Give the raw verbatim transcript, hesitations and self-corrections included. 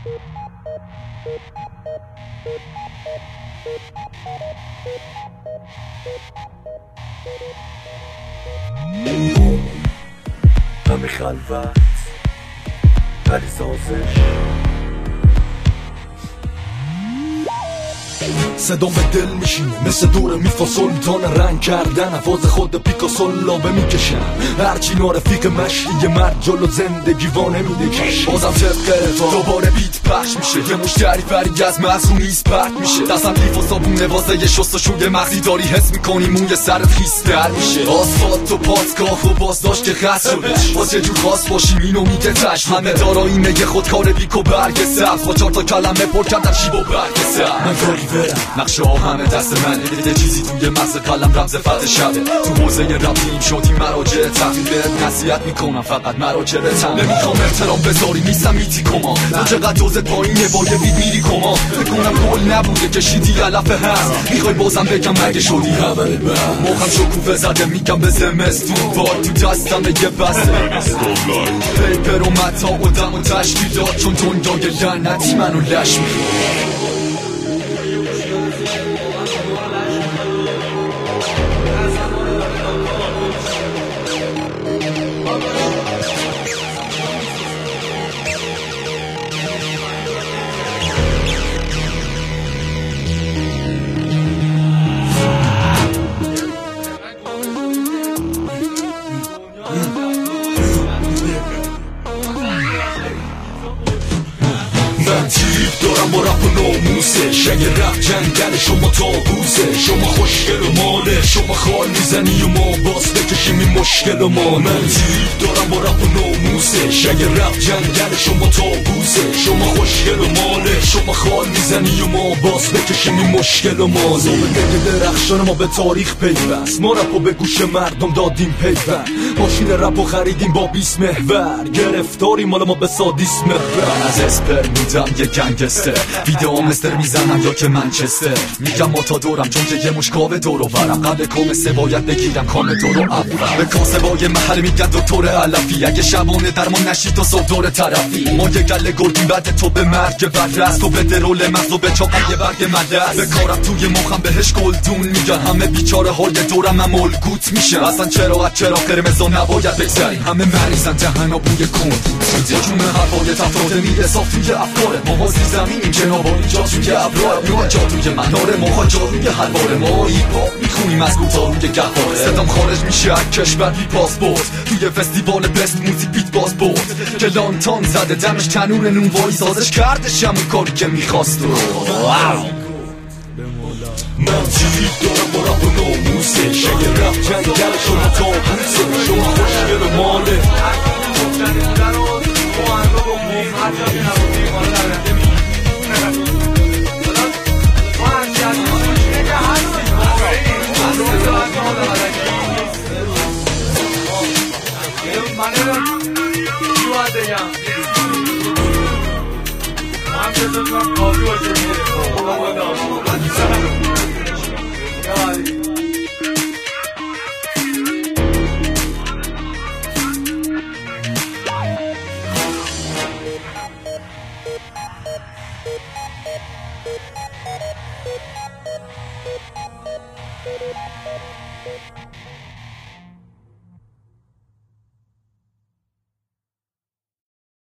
همه خلوت ولی سازش صدام به دل میشینه مثل دور میفا سلطان رنگ کردن حواظ خود پیکاسو لابه میکشم هرچی نارفیق مشتی یه مرد جلو زندگی وانه میده کش بازم طبقه تا دوباره بیت پخش میشه یه مشتری فرید از مصونیز پرت میشه دستم لیف و صابونه واسه یه شست و شوی مغزی داری حس میکنی موی سرت خیستر میشه آسفالت و پاسگاه و بازداشت که خست شده باز یه جور خاص باشیم اینو میگه تشت همه دارایی میگه خودکار بیک و برگ سبز با چار تا کلمه پر کردن شیب و برگ سبز من کاری برم نقشه ها همه دست منه دیده چیزی توی مغز قلم رمز فرد شبه تو حوزه رفتیم شدی مراجع تقدیم بهت نصیحت میکنم فقط مراجع تم نمیخوام احترام بذاری نیستم میتی کما تو چقدر جزت پایینه با یه بید میری کما بکنم گل نبوده کشیدی علفه هست میخوای بازم بگم مگه شدی خبره بر موقعم شکوفه زده میگم به زمستون بار تو دستم یه بسته پیپر و متا و دم و تشکیلات چون دنیای لعنتی منو لش میکنه من تیب دارم با رپ و ناموسش اگه رپ جنگل شما تابوسه شما خوشگل و ماله شما خال میزنی و ما باز بکشیم این مشکل و ما من تیب دارم با رپ و ناموسش اگه رپ جنگل شما تابوسه شما خوشگل و ماله شما خال میزنی و ما باز بکشیم این مشکل و ما زمین درخشان ما به تاریخ پیوست ما رپ و به گوش مردم دادیم پیوست ماشین رپ و خریدیم با بیست محور گرفتاری مال ما به سادیس محور از اسپر میدم یه گنگستر ویدئو مستر میزنم یا که منچستر میگم ما تا دورم چون که یه مشکاوه دور و برم قبل کامسه باید بگیرم کام دور و اول به کاسه بای محل میگن دکتر علفی اگه شبانه درمان نشی تو صبح دور طرفی ما یه گله گردیم بعد تو به مرگ بدرست تو به درول مغز و به چاقم یه برگ مدرس به کارم توی مخم بهش گلدون میگن همه بیچاره های دورم هم الگوت میشن اصلا چرا چرا قرمزا نباید بگذریم همه مریضن دهنا بوی کند جون هوای تفراد میره صاف توی افکار ما زیر زمینیم جنابالی جا توی ابرار میوان جا توی مناره ما جا روی حلوار ما ایپاپ میخونیم از گوتا روی گهواره صدام خارج میشه از کشور بی پاسپورت توی فستیوال بست موزیک بیت باز برد که لانتان زده دمش تنور نونوایی سازش کردش همون کاری که میخواست رو من تیب دارم با رپ و ناموسش اگه رپ جنگل شما تابوسه شما خوشگل و ماله I'm just a